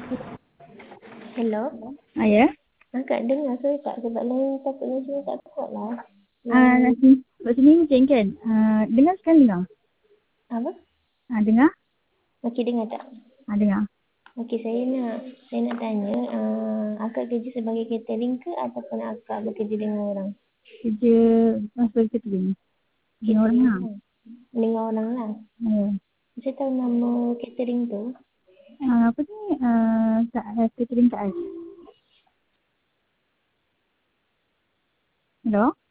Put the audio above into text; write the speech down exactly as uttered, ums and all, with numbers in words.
Hello. Ah, ya? Ah, Kak dengar ke Kak? Sebab lain topik lain semua tak kuat lah. Ah, Yang nasi, kat sini macam kan? Ah, dengar sekarang dengar? apa? Ah, dengar? Okey, dengar tak? Ah, dengar. Okey, saya nak saya nak tanya, uh, akak kerja sebagai catering ke ataupun akak bekerja dengan orang? Kerja masuk catering. Dengan orang Catering lah. lah. Dengan orang lah. Ya. Saya tahu nama catering tu. Ah, apa ni? Ah, kat, uh, catering kat I. Hello?